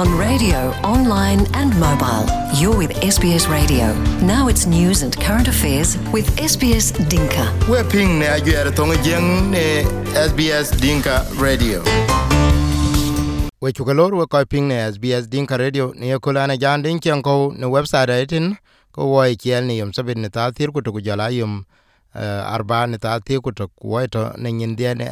on radio, online and mobile. You're with SBS Radio. Now it's news and current affairs with SBS Dinka. We're ping ne ajuer tonga jeng ne SBS Dinka Radio. We chukalor we koi ping ne SBS Dinka Radio ne yakulana jan din ko ne website itin ko woi kiel ni yum sabit ne ta thir kutu kujala yum arba ne ta thir kutu kuwaito ne nyindia ne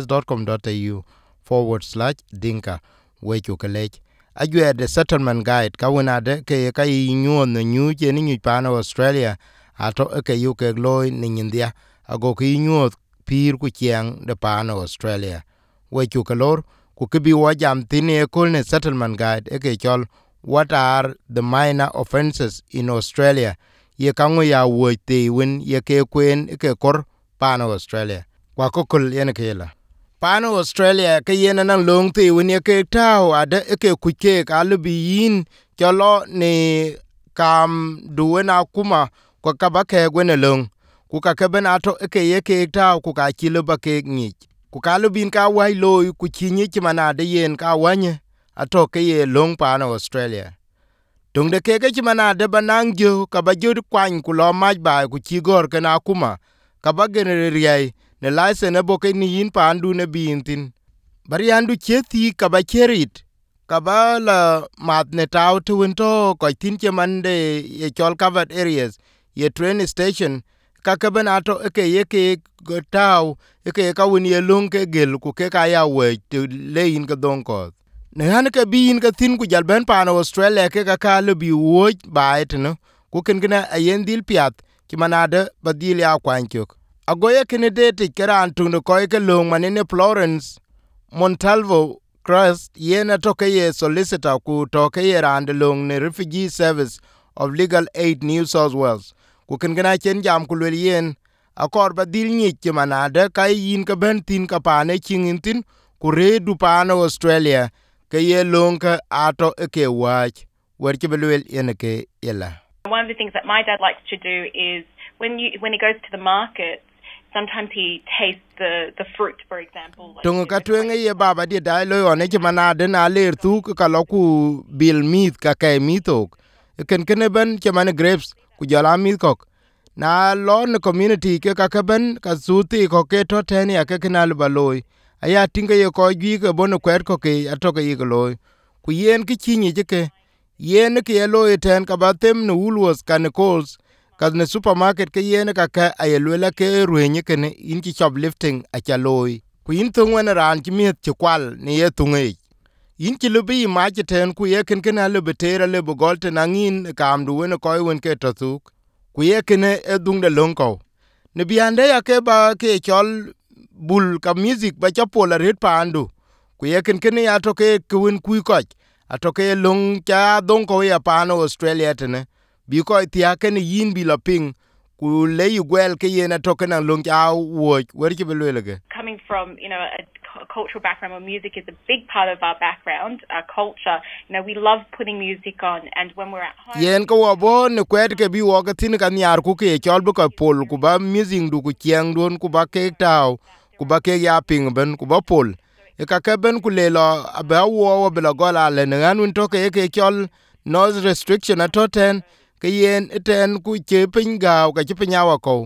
sbs.com.au/dinka we chukalech. Ajuer the settlement guide kawunade ke ka yinyo no nyu je ni nyu pana Australia ato ke yu ke loy ni nyindia ago ki nyu pir ku chiang de pana Australia we chukalor ku kibi wa jam tini kul ne settlement guide ke chol what are the minor offences in Australia ye kango ya wo te win ye ke kwen ke kor pana Australia kwa kokul yen kela Pano Australia ke yena nan long ti wini ke tao ade ke kuke kalubi yin cholo ni kam duwena kuma kwa kabake gwene long ku ka keben ato ke ye ke tao ku ka chilo ba ke ngi ku kalubin ka wai loy ku chinyi chimana de yen ka wanye ato ke ye long Pano Australia tung de ke chimana de banang jo ka ba jod kwan ku lo maj ba ku chigor ke na kuma ka ba genere riai ne laise ne boke ni yin pa andu ne bintin bari andu chethi kaba cherit kaba la mat ne tau to winto ko tin che mande ye chol covered areas ye train station ka kaben ato ke ye ke go tau ke ka woni ye lung ke gel ku ke ka ya we to lein ka don ko ne han ke bin ka tin ku jal ben pa no Australia ke ka le bi wo ba etno ku ken gna ayen dil piat ki manade badil ya kwanchuk agoye candidate keran tundu koike long manene Florence Montalvo Crest yena toke ye solicitor ku toke ye rand long ne Refugee Service of Legal Aid New South Wales ku ken gana chen jam ku le yen akor badil nyi manade kai yin ka ben tin ka pane chingintin ku redu pano Australia ke ye long ka ato ke wach werke belwel yen ke yela. One of the things that my dad likes to do is when he goes to the market, sometimes he tastes the fruit, for example. Tunga ka twenge ye baba di dai lo one chimana de na ler tu ka loku bil mit ka ke mitok ken ben chimane grapes ku jala mit kok na lo ne community ke ka ben ka suti ko ke to ten ya ke kanal baloy aya tinga ye ko gi ke bono kwet ko ke atoke ye loy ku yen ki chinyi ke yen ke loy ten ka batem no Woolworths kan calls ne supermarket ke yene ka ayelwela ke ruenye kene in ki shoplifting a chaloy ku in tungwen ran ki miet ti kwal ne ye tunge in ki lubi ma ki ten ku ye ken le betera le bogolte nangin kam du wen ko wen ke totuk ku ye kene edung de lonko ne biande ya ke ba ke chol bul ka music ba chapola red pandu ku ye ken ya to ke kun ku ko atoke long cha don ko ya pano Australia tene biko itia ken yin bi la ping ku le yugwel ke yena token an long ya wo werki belwelege coming from a cultural background where music is a big part of our background, our culture. We love putting music on, and when we're at home yen ko wo ne kwet ke bi wo ka tin kan yar ku ke chol bu ka pol ku ba music du ku chiang don ku ba ke taw ku ba ke ya ping ben ku ba pol e ka ke ben ku le lo aba wo be la gola le ngan to ke chol noise restriction atoten ke yen eten ku che pinga ka che pinyawa ko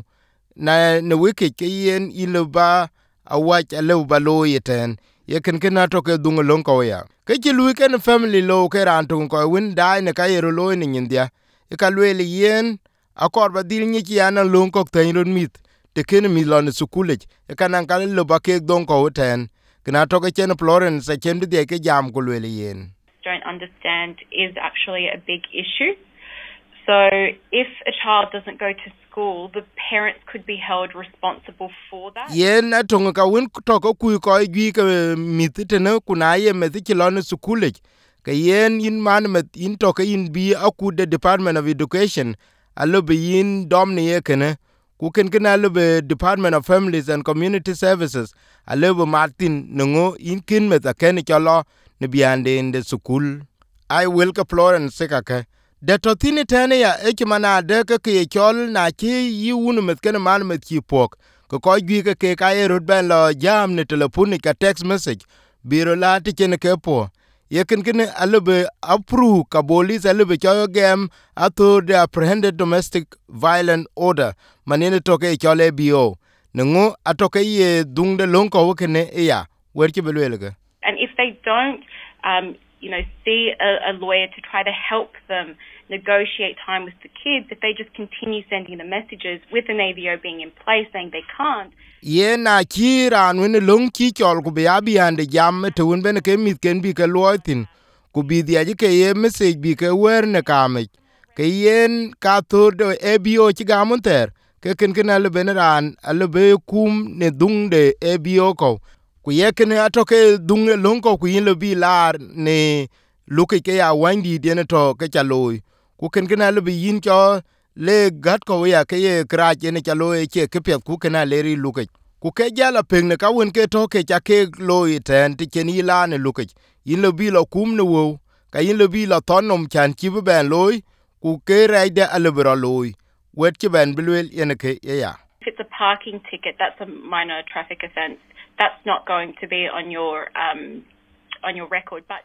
na ne wiki ke yen iluba awach aluba lo yeten ye ken to ke dungo lon ko ya ke chi lu ken family lo ke ran tun ko win dai ne ka yero lo ni ndia e ka le yen akor ba dil ni ki ana lon ko ten ron mit te ken mi lon sukule e kanan ka lo ba ke don ko ten kana to ke chen Florence e chen de ke jam ko le yen don't understand is actually a big issue. So if a child doesn't go to school, the parents could be held responsible for that. Yen atonga ka win to ko ku ko gi ka mitite ne kuna ye meti kilone sukule ka yen in man met in to ka in bi aku the Department of Education alo be yin dom ne ye kene ku ken alo be Department of Families and Community Services alo be Martin ngo in kin met ken cholo ne biande in the school I will ka Florence ka de to tini tene ya ekimana de ke chol na chi yi unu met ken man met chi pok ko gi ke ka e rod ben lo jam ne telefoni ka text message biro la ti ken ke po yekin kene alebe approve ka bolis alebe cho gem ato the apprehended domestic violent order manene toke chole bio nengo atoke ye dungde lonko kene ya werche belwelga. And if they don't see a lawyer to try to help them negotiate time with the kids, if they just continue sending the messages with an AVO being in place saying they can't. Ye na chiran when long chi chol ku be abiande jam to won ben ke mit ken bi ke loitin ku bi dia ke ye message bi ke wer ne kame ke yen ka to do ABO chi gamonter ke ken ken al ben ran al be kum ne dung de ABO ko ku ye ken atoke dung long ko ku yin le bi lar ne luke ke ya wandi de ne to ke chaloy ku ken ken al bi yin cho le gat ko ya ke ye kra che ne chaloy che ke pet ku ken aleri luke ku ke jala peng ne ka won ke to ke cha ke loy ten ti ken ila ne luke yin le bi lo kum ne wo ka yin le bi lo tonom chan chi ben loy ku ke raide alebra loy wet chi ben bilwel yen ke ya. If it's a parking ticket, that's a minor traffic offence. That's not going to be on your record. But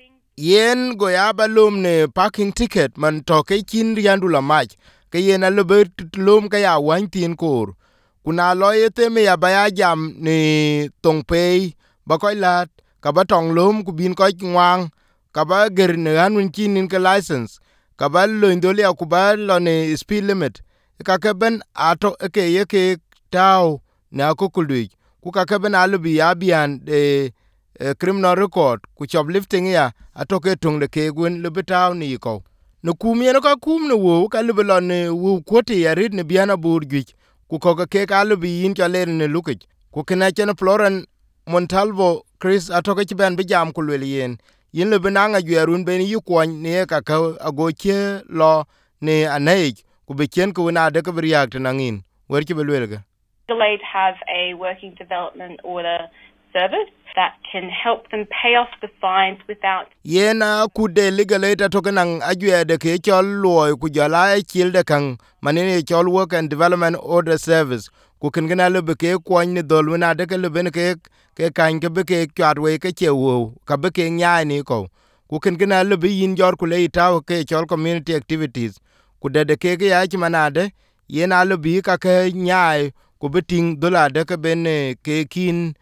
yen go ya balum ne parking ticket man to ke kin riandula mach ke yen alebet lum ka ya wan tin kor kuna loyete me ya baya jam ni tongpei ba ko lat ka ba tong lum ku bin ko ngwang ka ba ger ne anun kin ke license ka ba lo indole ku ba lo ne speed limit ka ke ben ato ke ye ke taw na ko kulwi ku ka ke ben alubi ya bian de criminal record ku shoplifting ya atoke tung de ke gwen le betaw ni ko no kum yen ka kum no wo ka le belon wo kwoti ya rid ne biana burgi ku ko ke ka le bi yin ka le ne luke ku kena chen Floren Montalvo Chris atoke ti ben bi jam ku le yen yin le benanga gwerun ben yi kwon ne ka agoche lo ne anay ku be chen ku na de ka react na ngin wer ki belwelga. Legal Aid have a working development order service that can help them pay off the fines without yena ku de Legal Aid to kanang ajwe de ke chol loy ku jala chil de kan manene chol work and development order service ku ken gana le be ke kwon ni dol wona de ke le ben ke kan ke be ke kwatwe ke chewo ka be ke nya ni ko ku ken gana le be yin jor ku le taw ke chol community activities ku de ke ya chi manade yena le bi ka ke nya ku beting dola de ke ben ke kin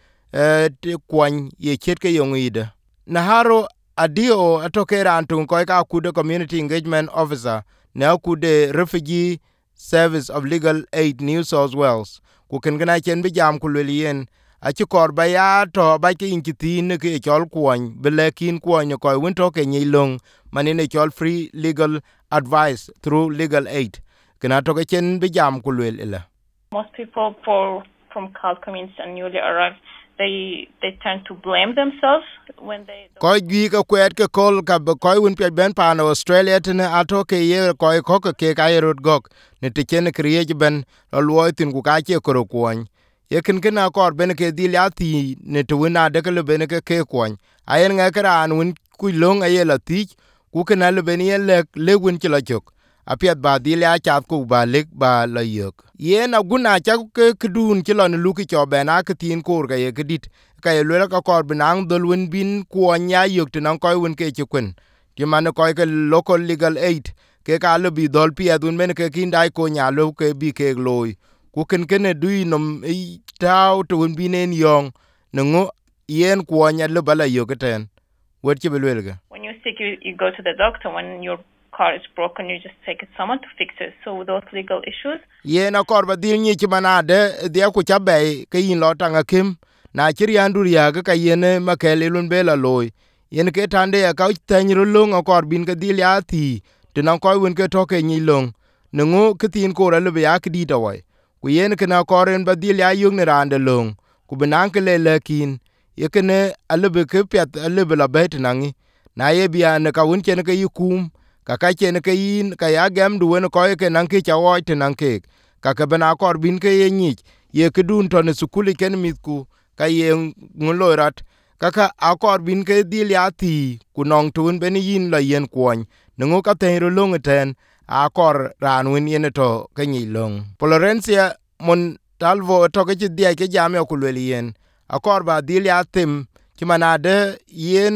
te kwany ye chet ke yongide Naharo adio atoke rantun ko ka kude community engagement officer ne kude refugee service of Legal Aid New South Wales ku ken gana chen bi jam ku lelien a ci kor ba ya to ba ke inkitin ke chol kwany belekin kwany ko won to ke nyilong manine chol free legal advice through Legal Aid kana to ke chen bi jam ku lel. Most people from CALD communities and newly arrived, they tend to blame themselves when they ko gi ka kwet ke kol ka ko un pe ben pa no Australia tene atoke ye ko ke ka yerot gok ne te chen kriye ben lo tin ku ka che ko kwon ye ken ken akor ben ke dil ati ne to na de ke ben ke kwon ayen nga kran un ku long aye la ti ku ken al ben ye le un ti la chok apiat ba dil ya chat ku ba lek ba la yok ye na guna cha ke kdun ti lon lu ki cho ben a ke tin kur ga ye kedit ka ye le ka kor binang dol win bin ku nya yok tin ko win ke chukun ti man ko ke local Legal Aid ke ka le bi dol pi adun men ke kin dai ko nya lo ke bi ke loy ku ken ken du nom taw to win binen yong ngo yen ku nya le bala yok ten wet ti belwelga. When you're sick, you go to the doctor. When your car is broken, you just take someone to fix it. So those legal issues. Ye na kor ba dil nyi ti manade dia ku cha be ke yin lo tanga kim na chiri andur ya ga yene makele lun bela loy yen ke tande ya ka tanyiru long akor bin ke dil ya ti tinan ko won ke toke nyi long ngo ke tin ko ra le ya ki da wai ku yen ke na koren ba dil ya yung ne rande long ku binan ke le lekin ye ke ne alebe ke pet alebe la bet nangi na ye bia ne ka won chen ke yikum ka chen ke yin ka ya gam du wen ko ke nan ke cha wo tinan ke ka ke bana kor bin ke ye nyi ye ke dun to ne sukuli ken mitku ka ye ngulorat kaka akor bin ke dil ya ti kunong tun ben yin la yen kwon ngo ka te ro long ten akor ran win yen to ke ni long Florencia Montalvo to ke dia ke jame ku le yen akor ba dil ya tim ti manade yen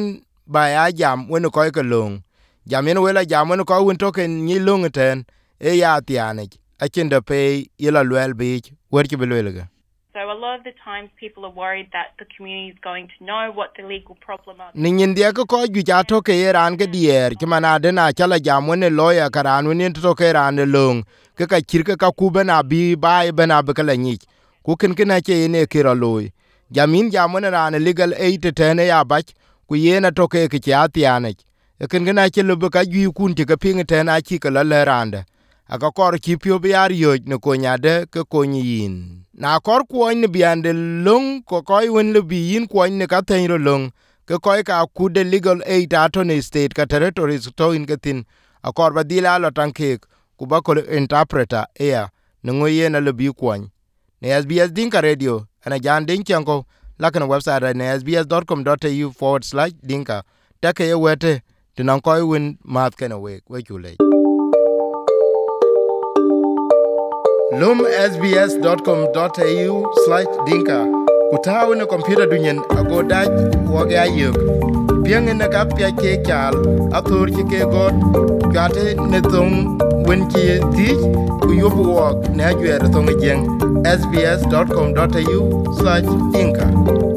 ba ya jam wen ko ke long jam yen wela jam wen ko won token ni long ten e ya tiane a chinda pe yela lwel bi wer ki belwelga. So a lot of the times people are worried that the community is going to know what the legal problem is. Nin dia ko ju ja to ke ran ke dier ki mana de na chala jam wen lawyer karan wen to ke ran long ke ka kirke ka ku bena bi ba bena be kala ni ku ken ken che ne kira loy jamin jam wen ran legal aid te ne ya bach ku yena to ke ke ya tiane e ken gena che lu ka ju kun ti ka ping te na chi ka la rande aka kor chi pio bi ar yo ne ko nyade ke ko yin na kor ko ne biande long ko ko wen le bi yin ko ne ka ten ro long ke ko ka ku de legal aid attorney state ka territories to in gatin akor ba dila lo tanke ku ba ko interpreter ya ne ngo yena le bi ko ne SBS Dinka Radio ana jan din chanko lakana website na sbs.com.au/dinka take ye wete tinan koy win mat kana we chule lum sbs.com.au/dinka kutaw ne computer dunyen ago daj woge ayuk piang ne ka pya ke chal athor ki ke god gate ne tong wen ki ti ku yobu wok ne ajwer tong jeng sbs.com.au/dinka